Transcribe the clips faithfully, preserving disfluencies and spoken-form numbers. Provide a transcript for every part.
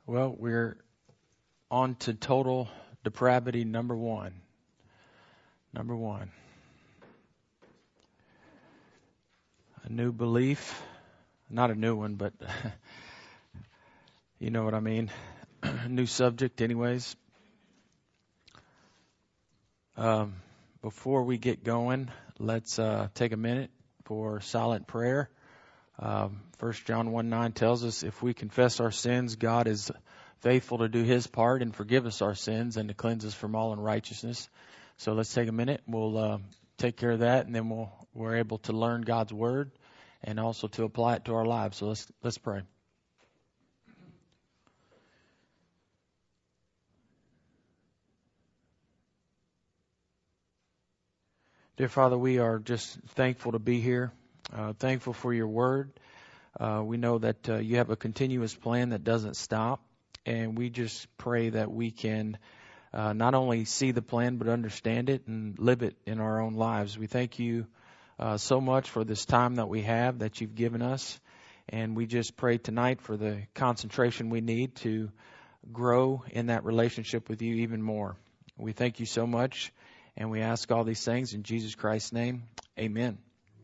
Well, we're on to total depravity number one. Number one. A new belief. Not a new one, but you know what I mean. New subject anyways. Um, before we get going, let's uh, take a minute for silent prayer. Um, First John one nine tells us if we confess our sins, God is faithful to do His part and forgive us our sins and to cleanse us from all unrighteousness. So let's take a minute. We'll uh, take care of that, and then we'll we're able to learn God's Word and also to apply it to our lives. So let's let's pray. Dear Father, we are just thankful to be here, uh, thankful for your Word. Uh, we know that uh, you have a continuous plan that doesn't stop, and we just pray that we can uh, not only see the plan but understand it and live it in our own lives. We thank you uh, so much for this time that we have that you've given us, and we just pray tonight for the concentration we need to grow in that relationship with you even more. We thank you so much, and we ask all these things in Jesus Christ's name. Amen.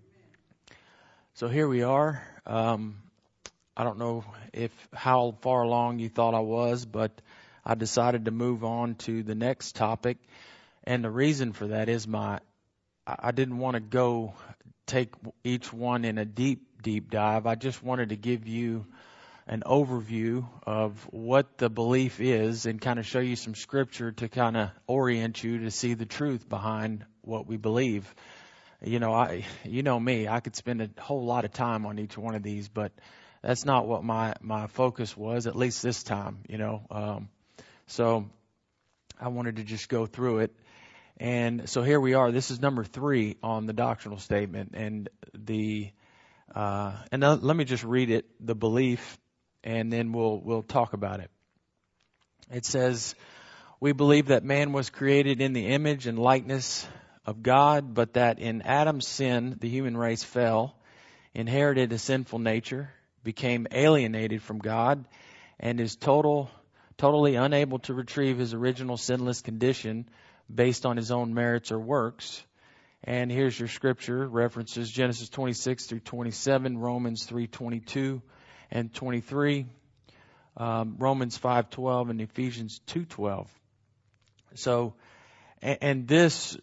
So here we are. Um, I don't know if how far along you thought I was, but I decided to move on to the next topic. And the reason for that is my I didn't want to go take each one in a deep, deep dive. I just wanted to give you an overview of what the belief is and kind of show you some scripture to kind of orient you to see the truth behind what we believe. You know, I, you know me, I could spend a whole lot of time on each one of these, but that's not what my, my focus was, at least this time, you know. Um, so I wanted to just go through it. And so here we are. This is number three on the doctrinal statement. And the, uh, and uh, let me just read it, the belief, and then we'll, we'll talk about it. It says, we believe that man was created in the image and likeness of God, but that in Adam's sin, the human race fell, inherited a sinful nature, became alienated from God, and is total, totally unable to retrieve his original sinless condition based on his own merits or works. And here's your scripture references: Genesis twenty-six through twenty-seven, Romans three twenty-two and twenty-three, um, Romans five twelve, and Ephesians two twelve. So, and, and this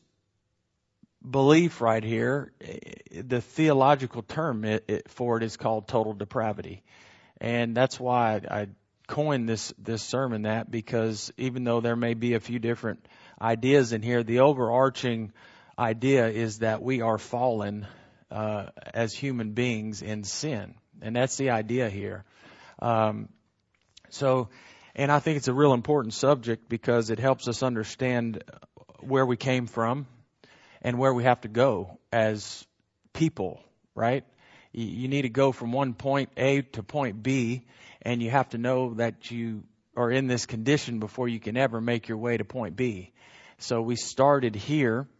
belief right here, the theological term it, it, for it is called total depravity. And that's why I, I coined this, this sermon that, because even though there may be a few different ideas in here, the overarching idea is that we are fallen uh, as human beings in sin. And that's the idea here. Um, so, and I think it's a real important subject because it helps us understand where we came from and where we have to go as people, right? You need to go from one point A to point B, and you have to know that you are in this condition before you can ever make your way to point B. So we started here,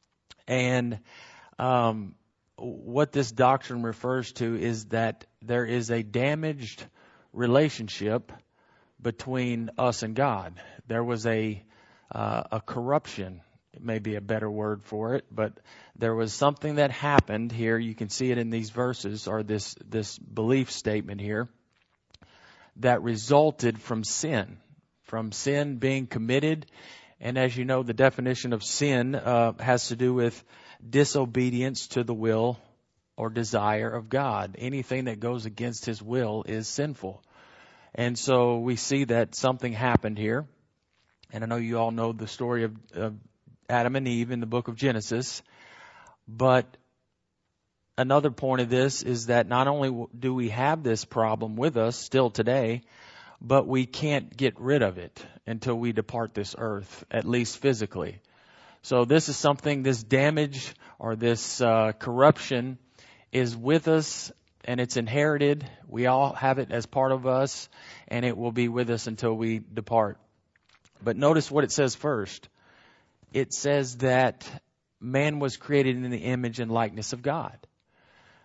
and um, what this doctrine refers to is that there is a damaged relationship between us and God. There was a uh, a corruption. It may be a better word for it, but there was something that happened here. You can see it in these verses, or this, this belief statement here, that resulted from sin, from sin being committed. And as you know, the definition of sin uh, has to do with disobedience to the will or desire of God. Anything that goes against His will is sinful. And so we see that something happened here. And I know you all know the story of, of Adam and Eve in the book of Genesis. But another point of this is that not only do we have this problem with us still today, but we can't get rid of it until we depart this earth, at least physically. So this is something, this damage or this uh, corruption is with us, and it's inherited. We all have it as part of us, and it will be with us until we depart. But notice what it says first. It says that man was created in the image and likeness of God.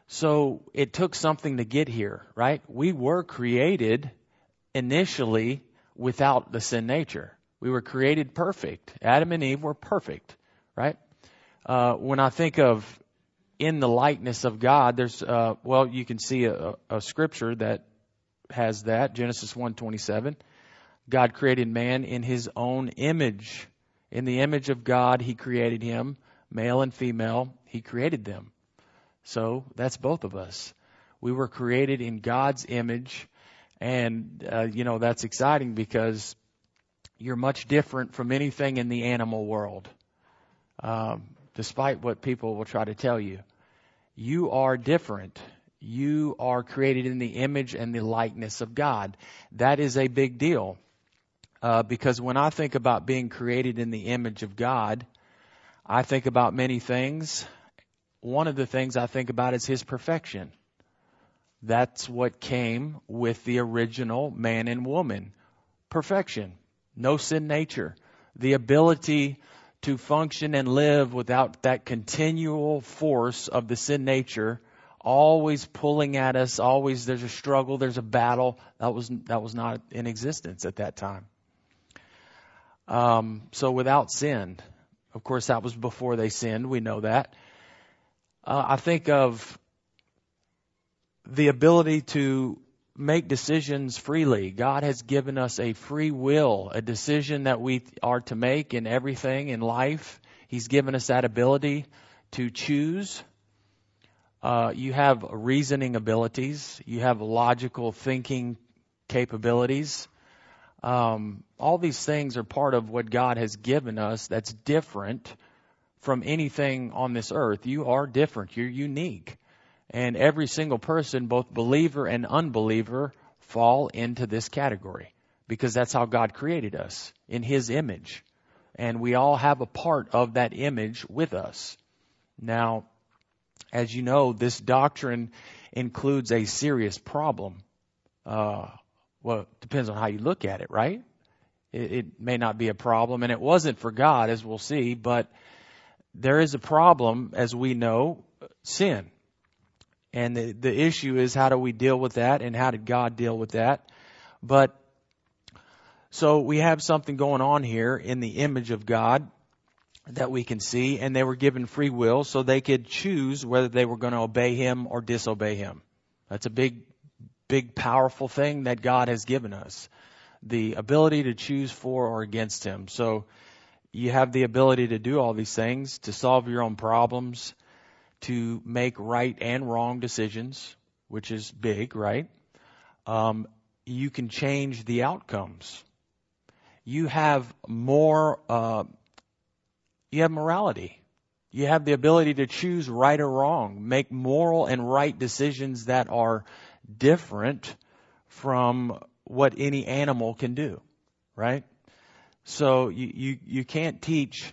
So it took something to get here, right? We were created initially without the sin nature. We were created perfect. Adam and Eve were perfect, right? Uh, when I think of in the likeness of God, there's, uh, well, you can see a, a scripture that has that, Genesis one twenty-seven. God created man in his own image. In the image of God, he created him, male and female, he created them. So that's both of us. We were created in God's image, and, uh, you know, that's exciting because you're much different from anything in the animal world, um, despite what people will try to tell you. You are different. You are created in the image and the likeness of God. That is a big deal. Uh, because when I think about being created in the image of God, I think about many things. One of the things I think about is His perfection. That's what came with the original man and woman. Perfection. No sin nature. The ability to function and live without that continual force of the sin nature, always pulling at us, always there's a struggle, there's a battle. That was that was not in existence at that time. Um, so without sin, of course that was before they sinned, we know that. Uh, I think of the ability to make decisions freely. God has given us a free will, a decision that we are to make in everything in life. He's given us that ability to choose. Uh, you have reasoning abilities. You have logical thinking capabilities. Um, all these things are part of what God has given us that's different from anything on this earth. You are different. You're unique. And every single person, both believer and unbeliever, fall into this category because that's how God created us, in His image. And we all have a part of that image with us. Now, as you know, this doctrine includes a serious problem. Uh, well, it depends on how you look at it, right? It, it may not be a problem, and it wasn't for God, as we'll see, but there is a problem, as we know, sin. And the, the issue is, how do we deal with that, and how did God deal with that? But so we have something going on here in the image of God that we can see, and they were given free will so they could choose whether they were going to obey Him or disobey Him. That's a big, big, powerful thing that God has given us, the ability to choose for or against Him. So you have the ability to do all these things, to solve your own problems, to make right and wrong decisions, which is big, right? Um, you can change the outcomes. You have more, uh, you have morality. You have the ability to choose right or wrong, make moral and right decisions that are different from what any animal can do, right? So you, you, you can't teach,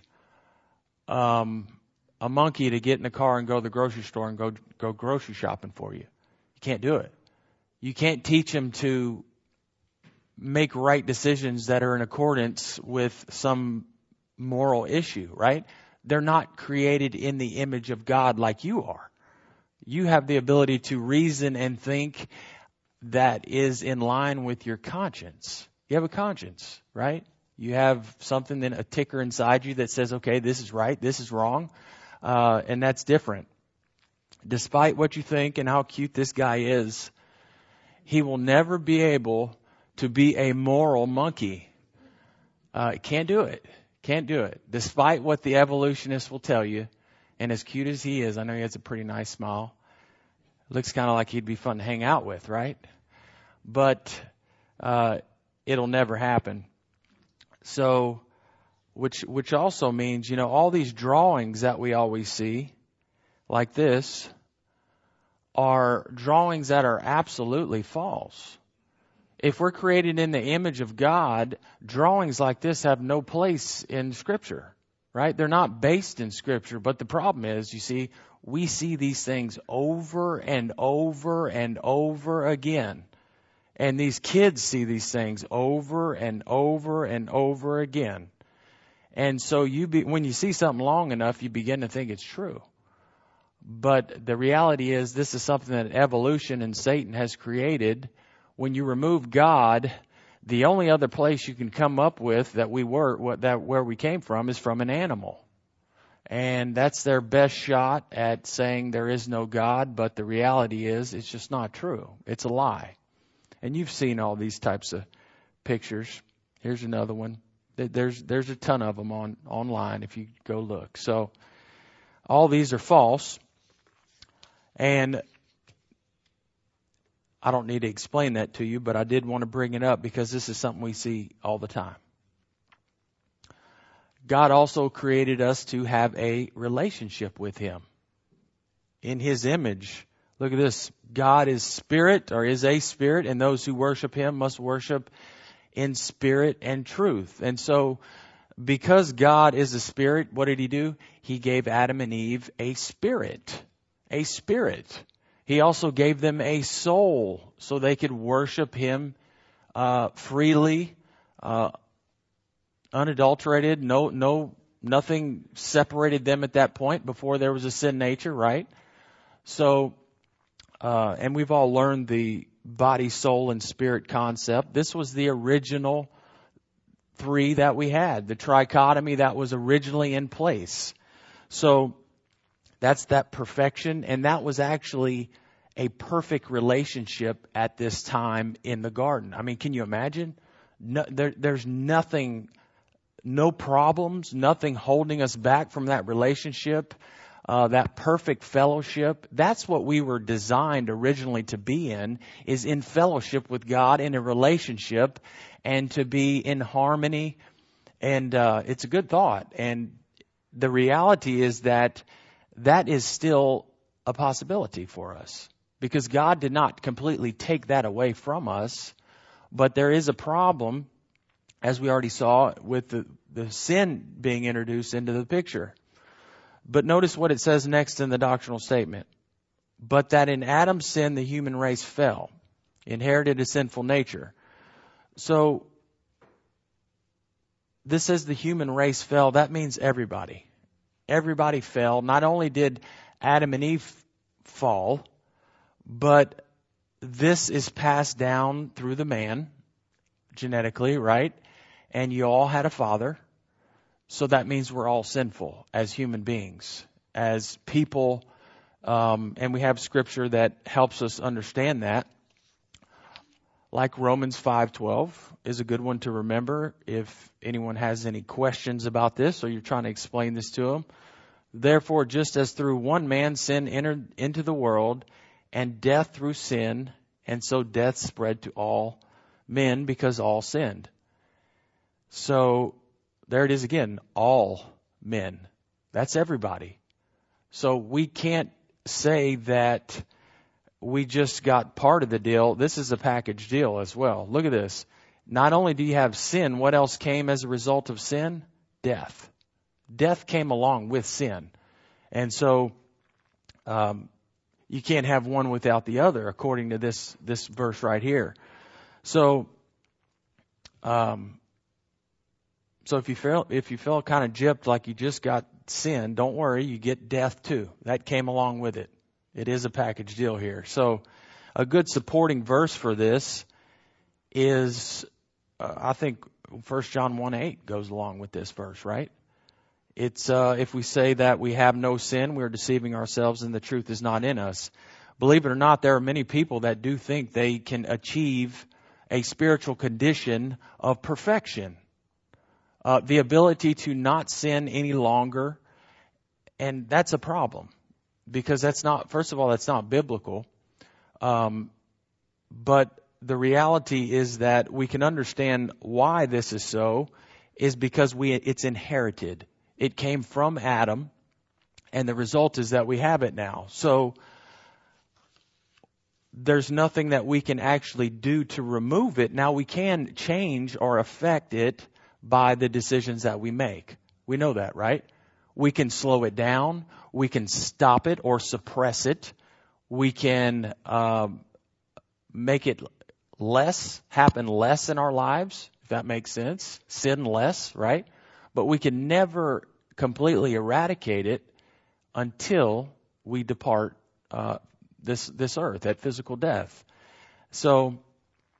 um, a monkey to get in a car and go to the grocery store and go go grocery shopping for you. You can't do it. You can't teach him to make right decisions that are in accordance with some moral issue, right? They're not created in the image of God like you are. You have the ability to reason and think that is in line with your conscience. You have a conscience, right? You have something, then a ticker inside you that says, okay, this is right, this is wrong. Uh, and that's different. Despite what you think and how cute this guy is, he will never be able to be a moral monkey. Uh, can't do it. Can't do it. Despite what the evolutionists will tell you, and as cute as he is, I know he has a pretty nice smile. Looks kind of like he'd be fun to hang out with, right? But uh, it'll never happen. So, which which also means, you know, all these drawings that we always see, like this, are drawings that are absolutely false. If we're created in the image of God, drawings like this have no place in Scripture, right? They're not based in Scripture. But the problem is, you see, we see these things over and over and over again. And these kids see these things over and over and over again. And so you be, when you see something long enough, you begin to think it's true. But the reality is, this is something that evolution and Satan has created. When you remove God, The only other place you can come up with that we were, what that where we came from is from an animal. And that's their best shot at saying there is no God, but the reality is it's just not true. It's a lie. And you've seen all these types of pictures. Here's another one. There's there's a ton of them on online if you go look. So all these are false. And I don't need to explain that to you, but I did want to bring it up because this is something we see all the time. God also created us to have a relationship with Him in His image. Look at this. God is spirit, or is a spirit, and those who worship Him must worship in spirit and truth. And so, because God is a spirit, what did He do? He gave Adam and Eve a spirit. A spirit. He also gave them a soul so they could worship Him uh, freely, uh, unadulterated. No, no, nothing separated them at that point before there was a sin nature, right? So, uh, and we've all learned the body, soul, and spirit concept. This was the original three that we had, the trichotomy that was originally in place. So that's that perfection, and that was actually a perfect relationship at this time in the garden. I mean, can you imagine? No, there, there's nothing, no problems, nothing holding us back from that relationship, uh, that perfect fellowship. That's what we were designed originally to be in, is in fellowship with God, in a relationship, and to be in harmony. And uh, it's a good thought. And the reality is that that is still a possibility for us, because God did not completely take that away from us. But there is a problem, as we already saw, with the, the sin being introduced into the picture. But notice what it says next in the doctrinal statement. But that in Adam's sin, the human race fell, inherited a sinful nature. So this says the human race fell. That means everybody. Everybody fell. Not only did Adam and Eve fall, but this is passed down through the man, genetically, right? And you all had a father. So that means we're all sinful as human beings, as people. Um, and we have scripture that helps us understand that. Like Romans five twelve is a good one to remember if anyone has any questions about this or you're trying to explain this to them. Therefore, just as through one man sin entered into the world, and death through sin, and so death spread to all men because all sinned. So there it is again, all men. That's everybody. So we can't say that we just got part of the deal. This is a package deal as well. Look at this. Not only do you have sin, what else came as a result of sin? Death. Death came along with sin. And so um, you can't have one without the other, according to this this verse right here. So um, so if you feel if you feel kind of gypped like you just got sin, don't worry, you get death too. That came along with it. It is a package deal here. So a good supporting verse for this is, uh, I think, First John one eight goes along with this verse, right? It's uh, if we say that we have no sin, we're deceiving ourselves and the truth is not in us. Believe it or not, there are many people that do think they can achieve a spiritual condition of perfection. Uh, the ability to not sin any longer. And that's a problem. Because that's not, first of all, that's not biblical. Um, but the reality is that we can understand why this is so, is because we it's inherited. It came from Adam, and the result is that we have it now. So there's nothing that we can actually do to remove it. Now we can change or affect it by the decisions that we make. We know that, right? We can slow it down. We can stop it or suppress it. We can um, make it less, happen less in our lives, if that makes sense. Sin less, right? But we can never completely eradicate it until we depart uh, this this earth at physical death. So,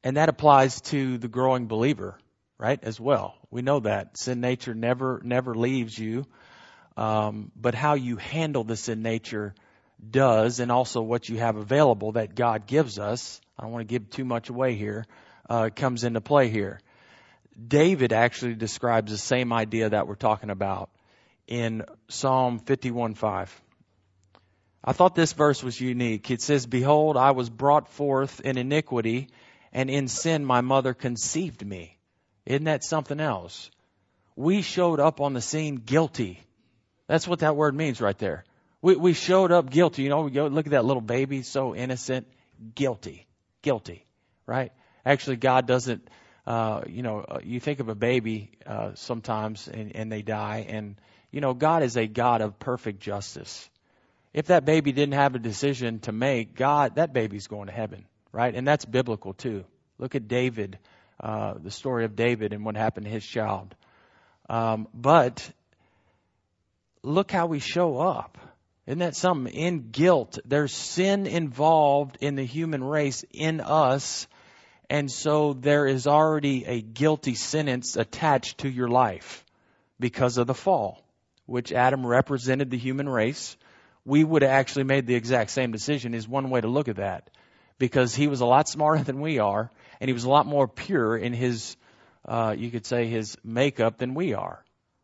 And that applies to the growing believer, right, as well. We know that. Sin nature never, never leaves you. Um, but how you handle the sin nature does, and also what you have available that God gives us, I don't want to give too much away here, uh, comes into play here. David actually describes the same idea that we're talking about in Psalm fifty-one five. I thought this verse was unique. It says, "Behold, I was brought forth in iniquity, and in sin my mother conceived me." Isn't that something else? We showed up on the scene guilty. That's what that word means right there. We we showed up guilty. You know, we go look at that little baby, so innocent, guilty, guilty, right? Actually, God doesn't. Uh, you know, uh, you think of a baby uh, sometimes, and, and they die, and you know, God is a God of perfect justice. If that baby didn't have a decision to make, God, that baby's going to heaven, right? And that's biblical too. Look at David, uh, the story of David and what happened to his child. Um, but look how we show up. Isn't that something? In guilt, there's sin involved in the human race, in us. And so there is already a guilty sentence attached to your life because of the fall, which Adam represented the human race. We would have actually made the exact same decision is one way to look at that, because he was a lot smarter than we are, and he was a lot more pure in his, uh, you could say, his makeup than we are.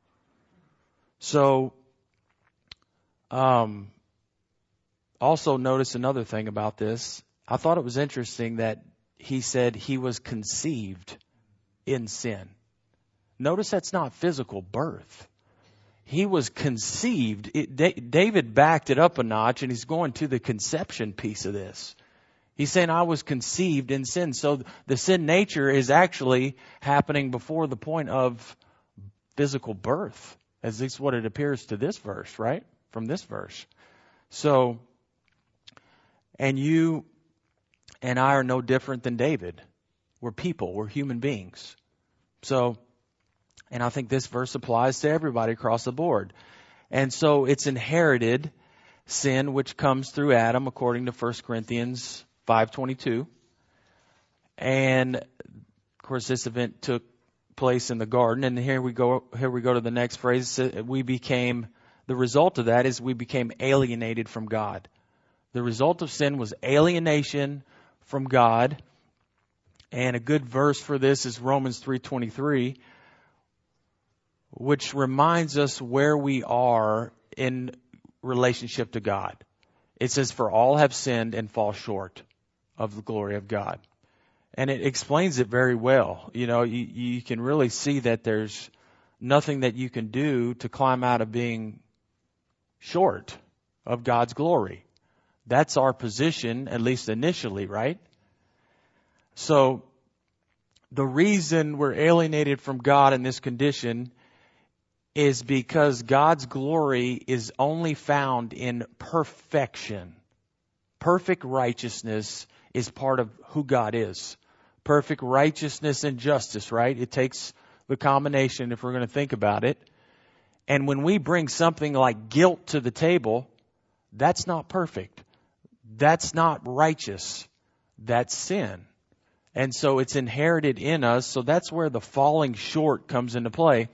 So, um, also notice another thing about this. I thought it was interesting that he said he was conceived in sin. Notice that's not physical birth. He was conceived. It, da- David backed it up a notch, and he's going to the conception piece of this. He's saying, I was conceived in sin. So the sin nature is actually happening before the point of physical birth, as is what it appears to this verse, right? From this verse. So, and you and I are no different than David. We're people. We're human beings. So, and I think this verse applies to everybody across the board. And so it's inherited sin, which comes through Adam, according to First Corinthians five twenty-two. And of course, this event took place in the garden. And here we go. Here we go to the next phrase. We became. The result of that is we became alienated from God. The result of sin was alienation from God. And a good verse for this is Romans three twenty-three, which reminds us where we are in relationship to God. It says, "For all have sinned and fall short of the glory of God." And it explains it very well. You know, you, you can really see that there's nothing that you can do to climb out of being short of God's glory. That's our position, at least initially, right? So the reason we're alienated from God in this condition is because God's glory is only found in perfection. Perfect righteousness is part of who God is. Perfect righteousness and justice, right? It takes the combination if we're going to think about it. And when we bring something like guilt to the table, that's not perfect. That's not righteous. That's sin. And so it's inherited in us. So that's where the falling short comes into play.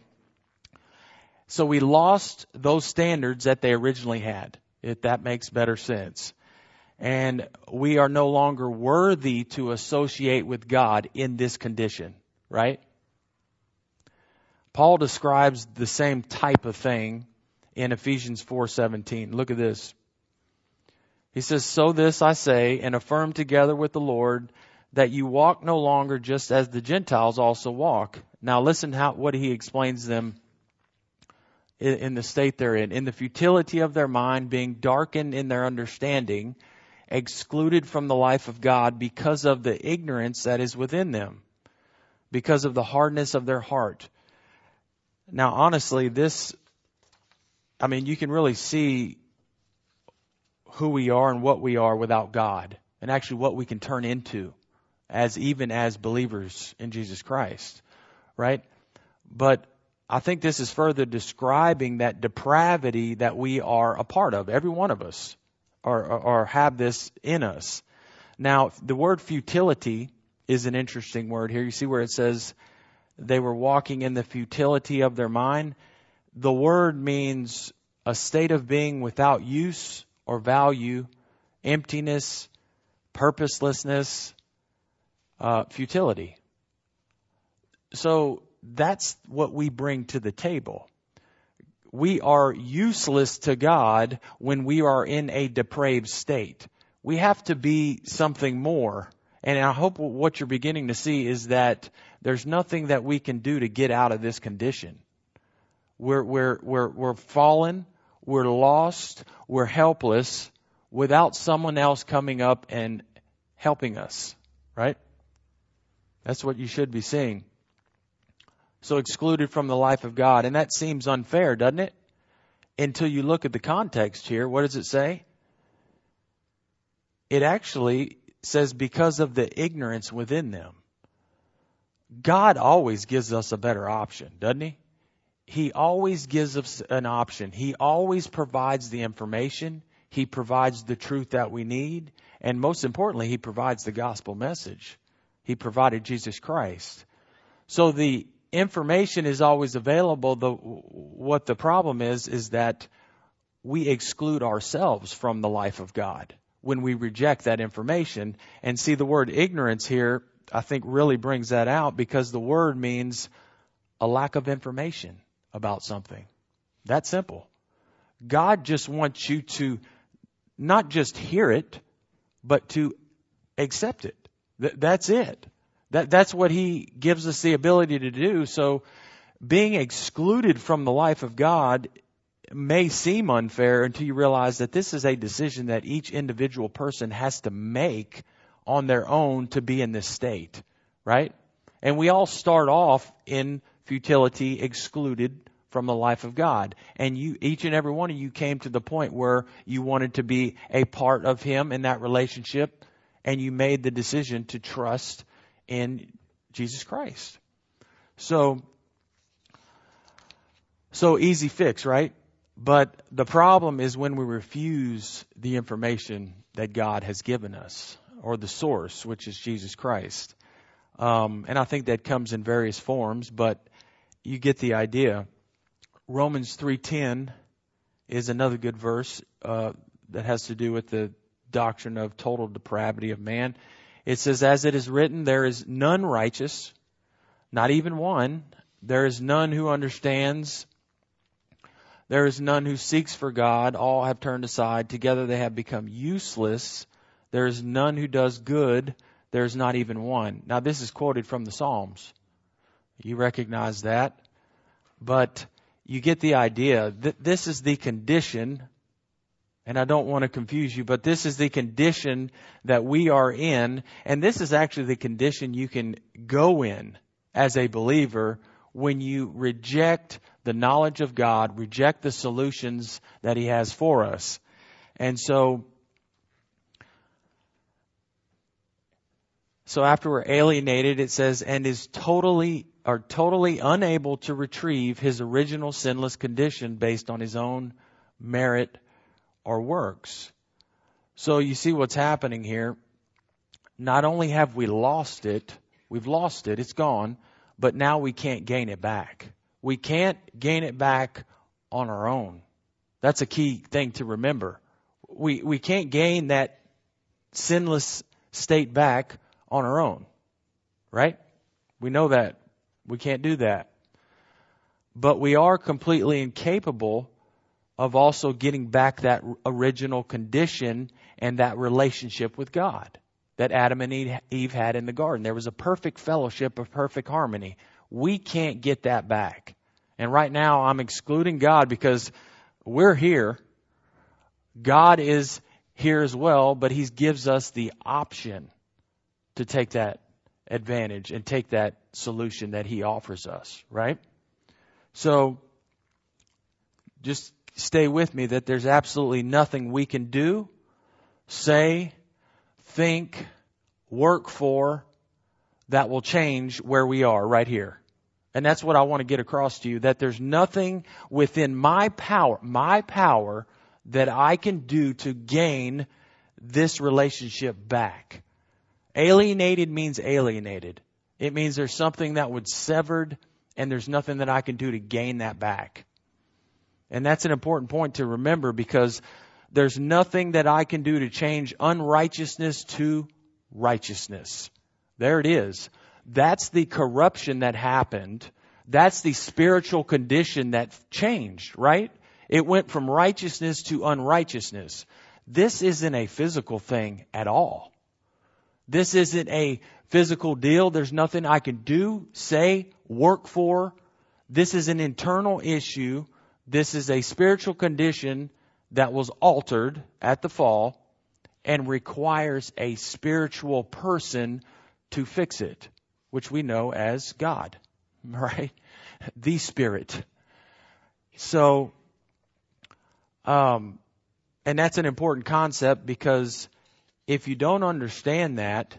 So we lost those standards that they originally had, if that makes better sense. And we are no longer worthy to associate with God in this condition, right? Paul describes the same type of thing in Ephesians four seventeen. Look at this. He says, "So this I say and affirm together with the Lord, that you walk no longer just as the Gentiles also walk." Now listen how what he explains them in, in the state they're in. "In the futility of their mind, being darkened in their understanding, excluded from the life of God because of the ignorance that is within them, because of the hardness of their heart." Now, honestly, this, I mean, you can really see who we are and what we are without God, and actually what we can turn into as even as believers in Jesus Christ, right? But I think this is further describing that depravity that we are a part of. Every one of us are, are, are have this in us. Now, the word futility is an interesting word here. You see where it says they were walking in the futility of their mind. The word means a state of being without use or value, emptiness, purposelessness, uh, futility. So that's what we bring to the table. We are useless to God when we are in a depraved state. We have to be something more. And I hope what you're beginning to see is that there's nothing that we can do to get out of this condition. We're, we're, we're, we're fallen, we're lost, we're helpless without someone else coming up and helping us, right? That's what you should be seeing. So excluded from the life of God. And that seems unfair, doesn't it? Until you look at the context here. What does it say? It actually says because of the ignorance within them. God always gives us a better option, doesn't he? He always gives us an option. He always provides the information. He provides the truth that we need. And most importantly, he provides the gospel message. He provided Jesus Christ. So the information is always available. The, what the problem is, is that we exclude ourselves from the life of God when we reject that information. And see, the word ignorance here, I think really brings that out, because the word means a lack of information about something. That simple. God just wants you to not just hear it, but to accept it. Th- that's it. That, that's what he gives us the ability to do. So being excluded from the life of God may seem unfair until you realize that this is a decision that each individual person has to make on their own to be in this state, right? And we all start off in futility, excluded from the life of God. And you, each and every one of you came to the point where you wanted to be a part of him in that relationship, and you made the decision to trust in Jesus Christ. So, so easy fix, right? But the problem is when we refuse the information that God has given us, or the source, which is Jesus Christ. Um, and I think that comes in various forms, but you get the idea. Romans three ten is another good verse uh, that has to do with the doctrine of total depravity of man. It says, as it is written, there is none righteous, not even one. There is none who understands. There is none who seeks for God. All have turned aside. Together they have become useless. There is none who does good. There is not even one. Now this is quoted from the Psalms. You recognize that. But you get the idea. This is the condition, and I don't want to confuse you, but this is the condition that we are in, and this is actually the condition you can go in as a believer when you reject the knowledge of God, reject the solutions that he has for us. And so, so after we're alienated, it says, and is totally are totally unable to retrieve his original sinless condition based on his own merit or works. So you see what's happening here. Not only have we lost it, we've lost it, it's gone, but now we can't gain it back. We can't gain it back on our own. That's a key thing to remember. We we can't gain that sinless state back on our own, right? We know that. We can't do that. But we are completely incapable of also getting back that original condition and that relationship with God that Adam and Eve had in the garden. There was a perfect fellowship, a perfect harmony. We can't get that back. And right now I'm excluding God because we're here. God is here as well, but he gives us the option to take that advantage and take that solution that he offers us, right? So just stay with me that there's absolutely nothing we can do, say, think, work for that will change where we are right here. And that's what I want to get across to you, that there's nothing within my power, my power that I can do to gain this relationship back. Alienated means alienated. It means there's something that was severed and there's nothing that I can do to gain that back. And that's an important point to remember, because there's nothing that I can do to change unrighteousness to righteousness. There it is. That's the corruption that happened. That's the spiritual condition that changed, right? It went from righteousness to unrighteousness. This isn't a physical thing at all. This isn't a physical deal. There's nothing I can do, say, work for. This is an internal issue. This is a spiritual condition that was altered at the fall and requires a spiritual person to fix it, which we know as God, right? The Spirit. So, um, and that's an important concept, because if you don't understand that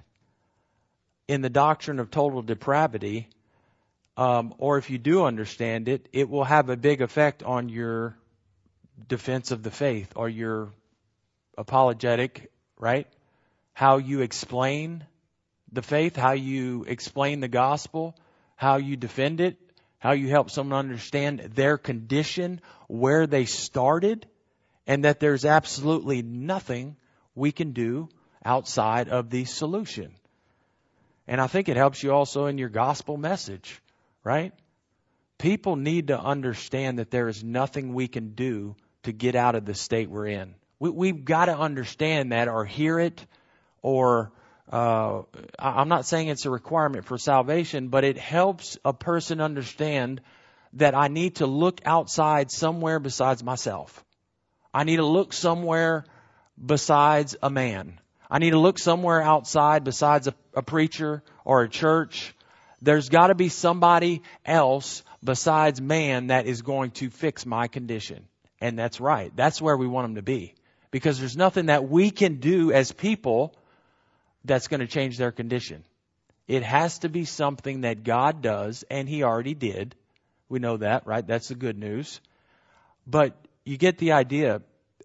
in the doctrine of total depravity, um, or if you do understand it, it will have a big effect on your defense of the faith, or your apologetic, right? How you explain the faith, how you explain the gospel, how you defend it, how you help someone understand their condition, where they started, and that there's absolutely nothing we can do outside of the solution. And I think it helps you also in your gospel message, right? People need to understand that there is nothing we can do to get out of the state we're in. We, we've got to understand that, or hear it, or uh, I'm not saying it's a requirement for salvation, but it helps a person understand that I need to look outside somewhere besides myself. I need to look somewhere besides a man. I need to look somewhere outside besides a, a preacher or a church. There's got to be somebody else besides man that is going to fix my condition. And that's right. That's where we want them to be. Because there's nothing that we can do as people that's going to change their condition. It has to be something that God does, and He already did. We know that, right? That's the good news. But you get the idea.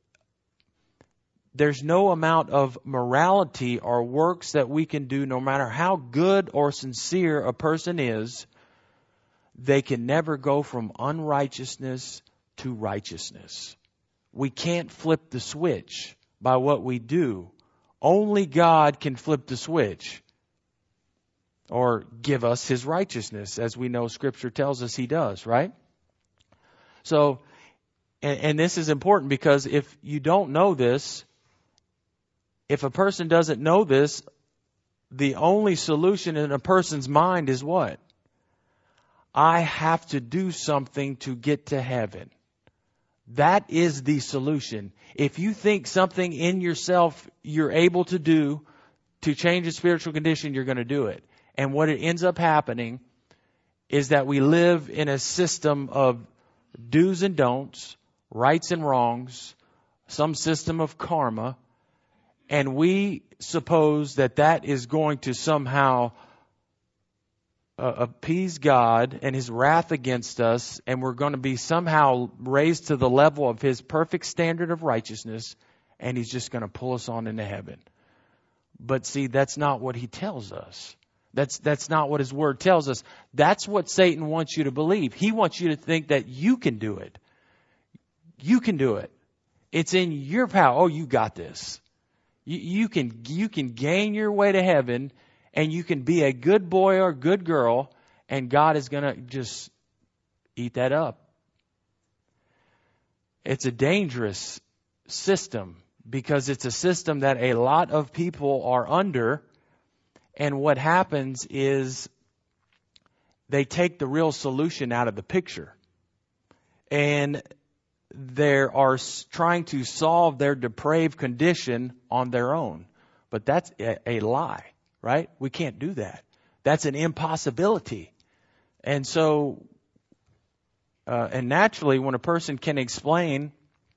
There's no amount of morality or works that we can do, no matter how good or sincere a person is. They can never go from unrighteousness to righteousness. We can't flip the switch by what we do. Only God can flip the switch or give us His righteousness, as we know Scripture tells us He does, right? So, and, and this is important, because if you don't know this, if a person doesn't know this, the only solution in a person's mind is what? I have to do something to get to heaven. That is the solution. If you think something in yourself you're able to do to change a spiritual condition, you're going to do it. And what it ends up happening is that we live in a system of do's and don'ts, rights and wrongs, some system of karma, and we suppose that that is going to somehow Uh, appease God and His wrath against us, and we're going to be somehow raised to the level of His perfect standard of righteousness, and He's just going to pull us on into heaven. But see, that's not what He tells us. That's that's not what His Word tells us. That's what Satan wants you to believe. He wants you to think that you can do it. You can do it. It's in your power. Oh, you got this. You, you can you can gain your way to heaven. And you can be a good boy or good girl, and God is going to just eat that up. It's a dangerous system, because it's a system that a lot of people are under. And what happens is they take the real solution out of the picture. And they are trying to solve their depraved condition on their own. But that's a, a lie. Right? We can't do that. That's an impossibility. And so, uh, and naturally, when a person can explain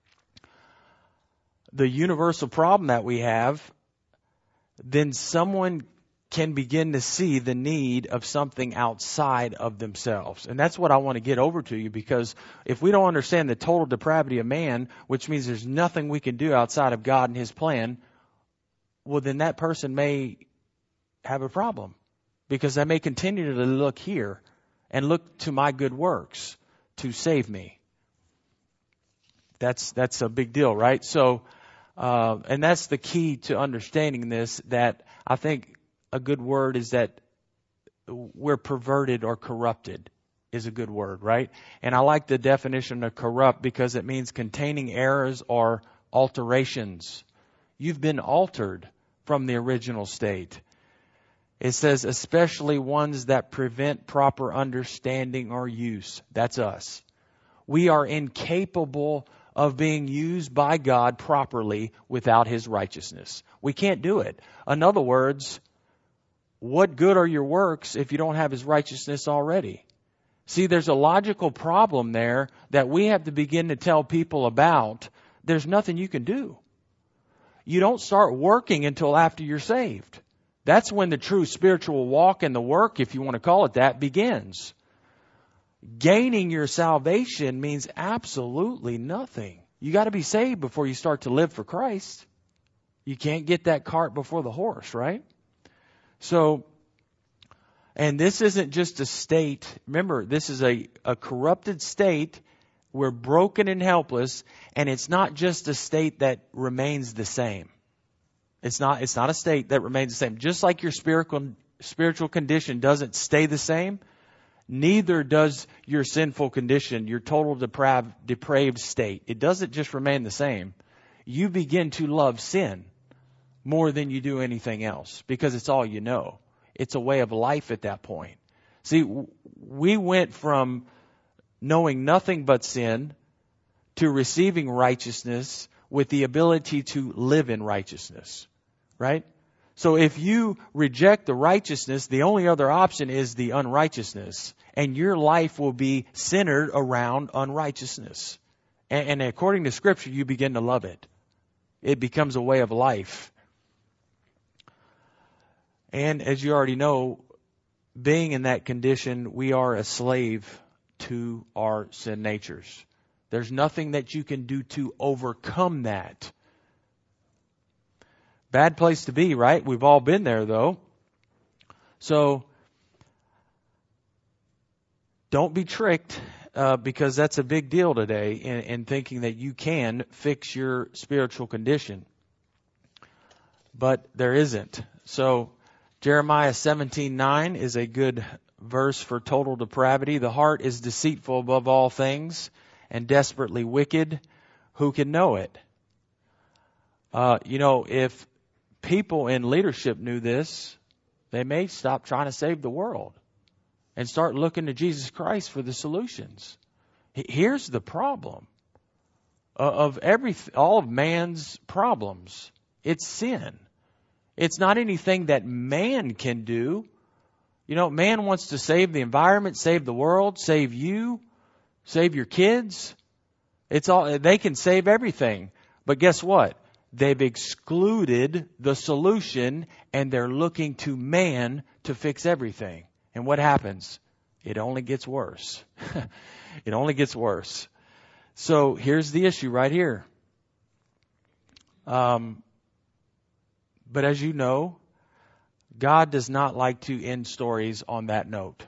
the universal problem that we have, then someone can begin to see the need of something outside of themselves. And that's what I want to get over to you, because if we don't understand the total depravity of man, which means there's nothing we can do outside of God and His plan, well, then that person may have a problem, because I may continue to look here and look to my good works to save me. That's that's a big deal, right? So, uh, and that's the key to understanding this, that I think a good word is that we're perverted or corrupted is a good word, right? And I like the definition of corrupt because it means containing errors or alterations. You've been altered from the original state. It says, especially ones that prevent proper understanding or use. That's us. We are incapable of being used by God properly without His righteousness. We can't do it. In other words, what good are your works if you don't have His righteousness already? See, there's a logical problem there that we have to begin to tell people about. There's nothing you can do. You don't start working until after you're saved. That's when the true spiritual walk and the work, if you want to call it that, begins. Gaining your salvation means absolutely nothing. You got to be saved before you start to live for Christ. You can't get that cart before the horse, right? So, and this isn't just a state. Remember, this is a, a corrupted state. We're broken and helpless, and it's not just a state that remains the same. It's not, it's not a state that remains the same. Just like your spiritual, spiritual condition doesn't stay the same, neither does your sinful condition, your total depraved, depraved state. It doesn't just remain the same. You begin to love sin more than you do anything else because it's all you know. It's a way of life at that point. See, we went from knowing nothing but sin to receiving righteousness with the ability to live in righteousness, right? So if you reject the righteousness, the only other option is the unrighteousness, and your life will be centered around unrighteousness. And, and according to Scripture, you begin to love it. It becomes a way of life. And as you already know, being in that condition, we are a slave to our sin natures. There's nothing that you can do to overcome that. Bad place to be, right? We've all been there, though. So, don't be tricked, uh, because that's a big deal today in, in thinking that you can fix your spiritual condition. But there isn't. So, Jeremiah seventeen nine is a good verse for total depravity. The heart is deceitful above all things and desperately wicked. Who can know it? Uh, you know, if people in leadership knew this, they may stop trying to save the world and start looking to Jesus Christ for the solutions. Here's the problem of every, all of man's problems. It's sin. It's not anything that man can do. You know, man wants to save the environment, save the world, save you, save your kids. It's all, they can save everything. But guess what? They've excluded the solution, and they're looking to man to fix everything. And what happens? It only gets worse. It only gets worse. So here's the issue right here. Um, but as you know, God does not like to end stories on that note.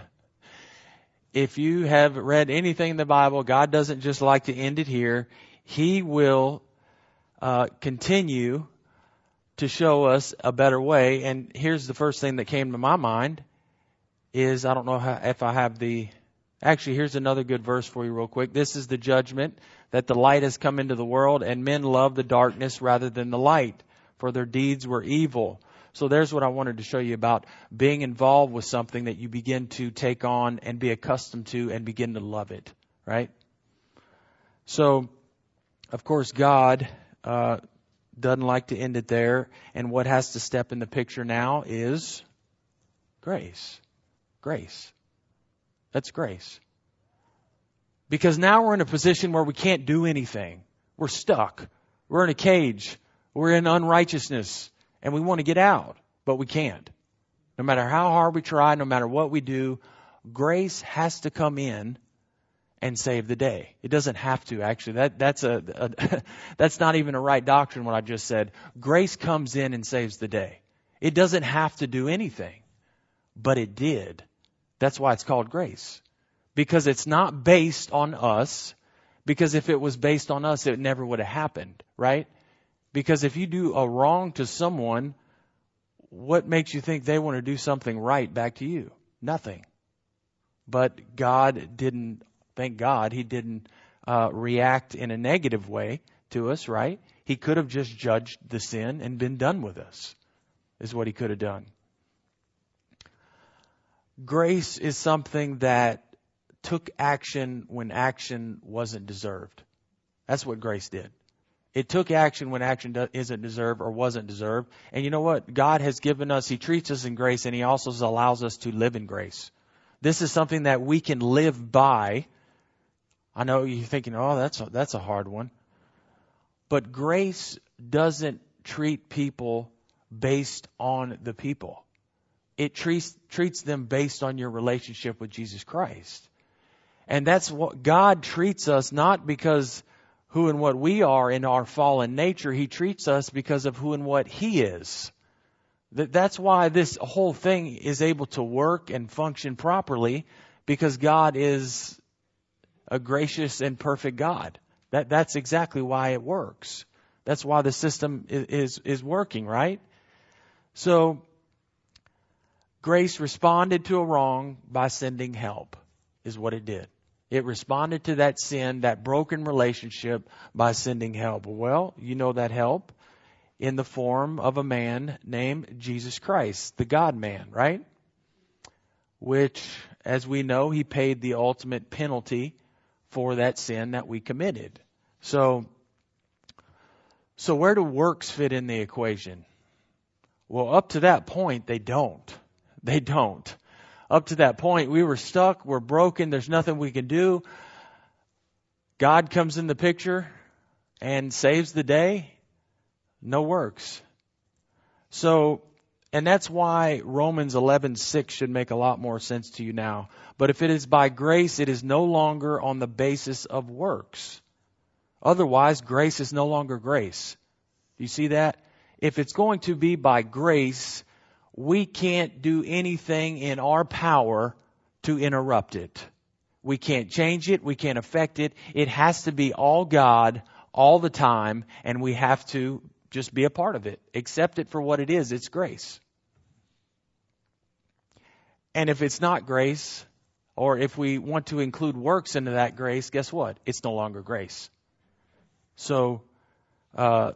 If you have read anything in the Bible, God doesn't just like to end it here. He will uh, continue to show us a better way. And here's the first thing that came to my mind is, I don't know how, if I have the, actually here's another good verse for you real quick. This is the judgment, that the light has come into the world, and men love the darkness rather than the light, for their deeds were evil. So there's what I wanted to show you about being involved with something that you begin to take on and be accustomed to and begin to love it, right? So, of course, God uh, doesn't like to end it there. And what has to step in the picture now is grace. Grace. That's grace. Because now we're in a position where we can't do anything. We're stuck. We're in a cage. We're in unrighteousness. And we want to get out, but we can't. No matter how hard we try, no matter what we do, grace has to come in and save the day. It doesn't have to, actually. That that's a, a that's not even a right doctrine, what I just said. Grace comes in and saves the day. It doesn't have to do anything, but it did. That's why it's called grace. Because it's not based on us. Because if it was based on us, it never would have happened, right? Because if you do a wrong to someone, what makes you think they want to do something right back to you? Nothing. But God didn't, thank God, He didn't uh, react in a negative way to us, right? He could have just judged the sin and been done with us, is what He could have done. Grace is something that took action when action wasn't deserved. That's what grace did. It took action when action do- isn't deserved or wasn't deserved. And you know what? God has given us, He treats us in grace, and He also allows us to live in grace. This is something that we can live by. I know you're thinking, oh, that's a, that's a hard one. But grace doesn't treat people based on the people. It treats treats them based on your relationship with Jesus Christ. And that's what God treats us, not because who and what we are in our fallen nature. He treats us because of who and what He is. That's why this whole thing is able to work and function properly, because God is a gracious and perfect God. That that's exactly why it works. That's why the system is is, is working, right? So grace responded to a wrong by sending help, is what it did. It responded to that sin, that broken relationship, by sending help. Well, you know that help in the form of a man named Jesus Christ, the God-man, right? Which, as we know, He paid the ultimate penalty for that sin that we committed. So, so where do works fit in the equation? Well, up to that point, they don't. They don't. Up to that point, we were stuck, we're broken, there's nothing we can do. God comes in the picture and saves the day. No works. So, and that's why Romans eleven six should make a lot more sense to you now. But if it is by grace, it is no longer on the basis of works. Otherwise, grace is no longer grace. Do you see that? If it's going to be by grace, we can't do anything in our power to interrupt it. We can't change it. We can't affect it. It has to be all God all the time, and we have to just be a part of it. Accept it for what it is. It's grace. And if it's not grace, or if we want to include works into that grace, guess what? It's no longer grace. So, uh,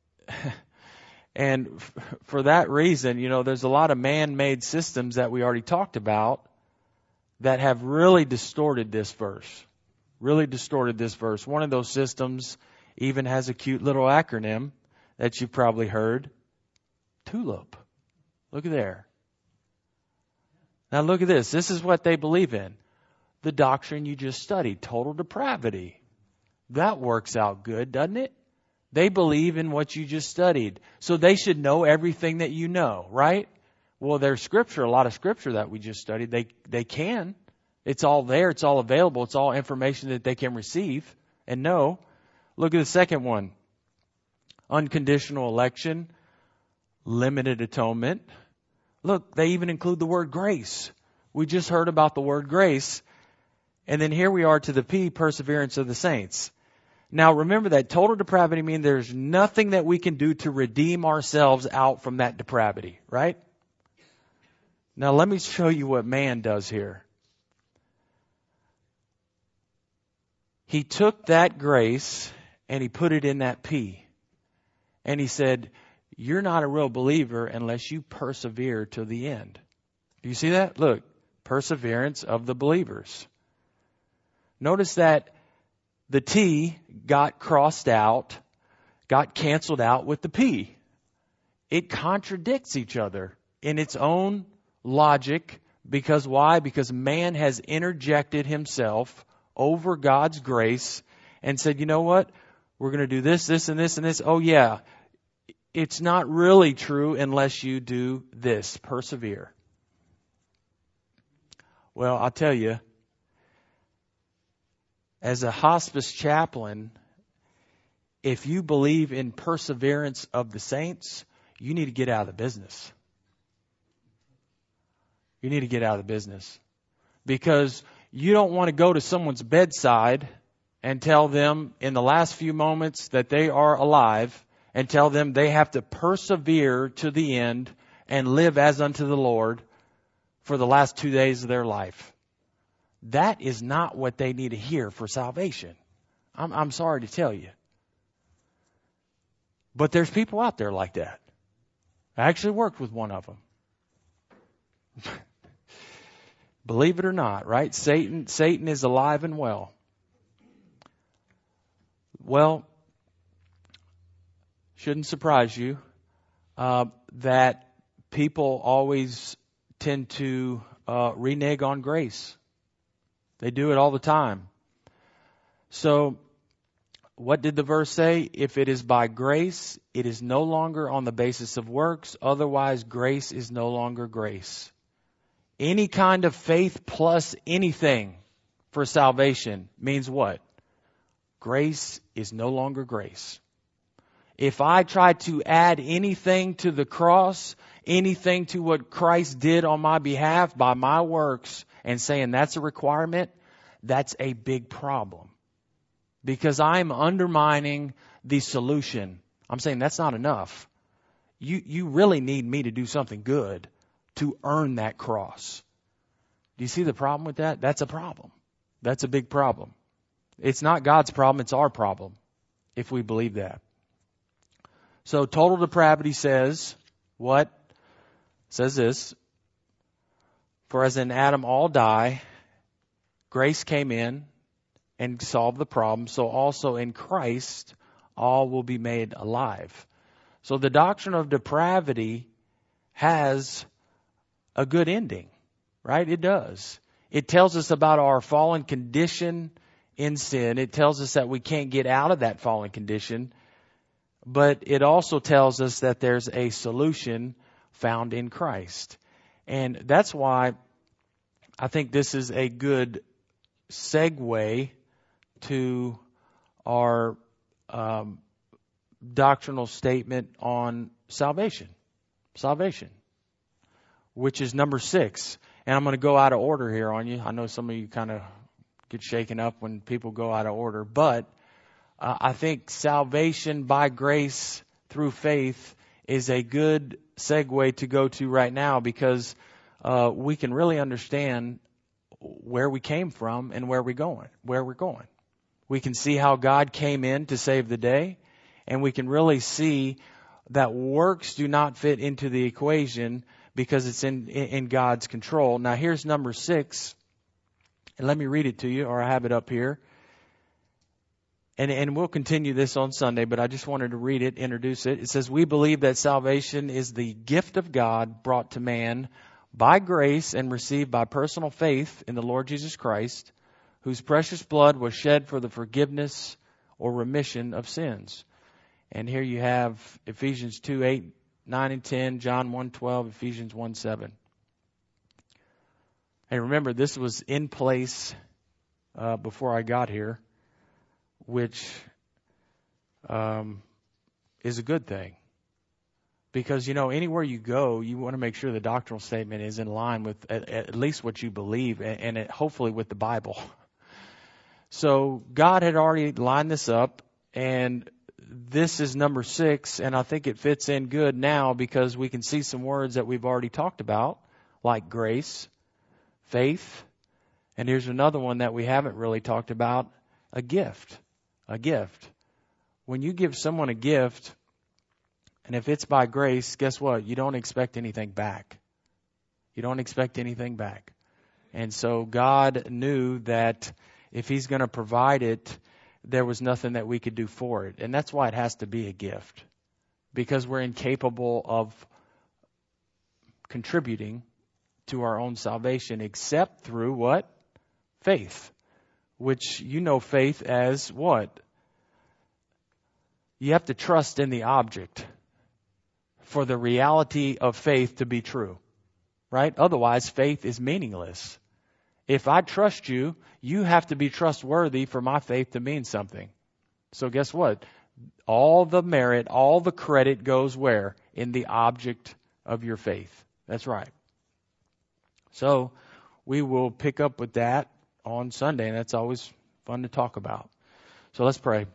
and f- for that reason, you know, there's a lot of man-made systems that we already talked about that have really distorted this verse. Really distorted this verse. One of those systems even has a cute little acronym that you've probably heard. TULIP. Look at there. Now look at this. This is what they believe in. The doctrine you just studied, total depravity. That works out good, doesn't it? They believe in what you just studied. So they should know everything that you know, right? Well, there's scripture, a lot of scripture that we just studied. They they can. It's all there. It's all available. It's all information that they can receive and know. Look at the second one. Unconditional election, limited atonement. Look, they even include the word grace. We just heard about the word grace. And then here we are to the P, perseverance of the saints. Now remember that total depravity means there's nothing that we can do to redeem ourselves out from that depravity, right? Now let me show you what man does here. He took that grace and he put it in that P. And he said, you're not a real believer unless you persevere to the end. Do you see that? Look, perseverance of the believers. Notice that the T got crossed out, got canceled out with the P. It contradicts each other in its own logic. Because why? Because man has interjected himself over God's grace and said, you know what? We're going to do this, this, and this, and this. Oh, yeah. It's not really true unless you do this. Persevere. Well, I'll tell you, as a hospice chaplain, if you believe in perseverance of the saints, you need to get out of the business. You need to get out of the business. Because you don't want to go to someone's bedside and tell them in the last few moments that they are alive and tell them they have to persevere to the end and live as unto the Lord for the last two days of their life. That is not what they need to hear for salvation. I'm, I'm sorry to tell you. But there's people out there like that. I actually worked with one of them. Believe it or not, right? Satan, Satan is alive and well. Well, shouldn't surprise you uh, that people always tend to uh, renege on grace. They do it all the time. So, what did the verse say? If it is by grace, it is no longer on the basis of works. Otherwise, grace is no longer grace. Any kind of faith plus anything for salvation means what? Grace is no longer grace. If I try to add anything to the cross, anything to what Christ did on my behalf by my works and saying that's a requirement, that's a big problem. Because I'm undermining the solution. I'm saying that's not enough. You, you really need me to do something good to earn that cross. Do you see the problem with that? That's a problem. That's a big problem. It's not God's problem, it's our problem, if we believe that. So total depravity says, what? It says this, for as in Adam all die, grace came in and solved the problem, so also in Christ all will be made alive. So the doctrine of depravity has a good ending, right? It does. It tells us about our fallen condition in sin. It tells us that we can't get out of that fallen condition. But it also tells us that there's a solution found in Christ. And that's why I think this is a good segue to our um, doctrinal statement on salvation. Salvation. Which is number six. And I'm going to go out of order here on you. I know some of you kind of get shaken up when people go out of order. But uh, I think salvation by grace through faith is a good segue to go to right now, because uh, we can really understand where we came from and where we're going, where we're going. We can see how God came in to save the day, and we can really see that works do not fit into the equation because it's in, in God's control. Now here's number six, and let me read it to you, or I have it up here. And, and we'll continue this on Sunday, but I just wanted to read it, introduce it. It says, we believe that salvation is the gift of God brought to man by grace and received by personal faith in the Lord Jesus Christ, whose precious blood was shed for the forgiveness or remission of sins. And here you have Ephesians two, eight, nine, and ten, John one, twelve, Ephesians one, seven. Hey, remember, this was in place uh, before I got here, which um, is a good thing. Because, you know, anywhere you go, you want to make sure the doctrinal statement is in line with at, at least what you believe, and, and it, hopefully with the Bible. So God had already lined this up, and this is number six, and I think it fits in good now because we can see some words that we've already talked about, like grace, faith, and here's another one that we haven't really talked about, a gift. A gift. When you give someone a gift, and if it's by grace, guess what? You don't expect anything back. You don't expect anything back. And so God knew that if He's going to provide it, there was nothing that we could do for it. And that's why it has to be a gift. Because we're incapable of contributing to our own salvation except through what? Faith. Which you know faith as what? You have to trust in the object for the reality of faith to be true, right? Otherwise, faith is meaningless. If I trust you, you have to be trustworthy for my faith to mean something. So guess what? All the merit, all the credit goes where? In the object of your faith. That's right. So we will pick up with that on Sunday, and that's always fun to talk about. So let's pray.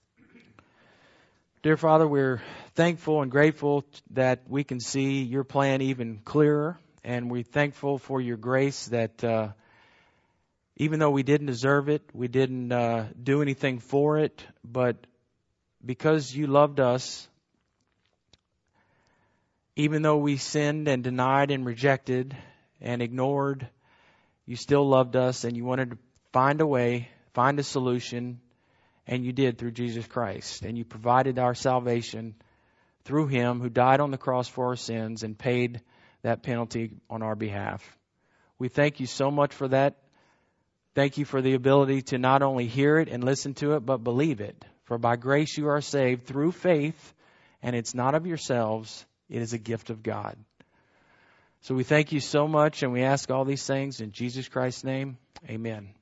Dear Father, we're thankful and grateful that we can see your plan even clearer, and we're thankful for your grace that uh, even though we didn't deserve it, we didn't uh, do anything for it, but because you loved us, even though we sinned and denied and rejected and ignored, you still loved us and you wanted to find a way, find a solution, and you did through Jesus Christ. And you provided our salvation through him who died on the cross for our sins and paid that penalty on our behalf. We thank you so much for that. Thank you for the ability to not only hear it and listen to it, but believe it. For by grace you are saved through faith, and it's not of yourselves, it is a gift of God. So we thank you so much, and we ask all these things in Jesus Christ's name. Amen.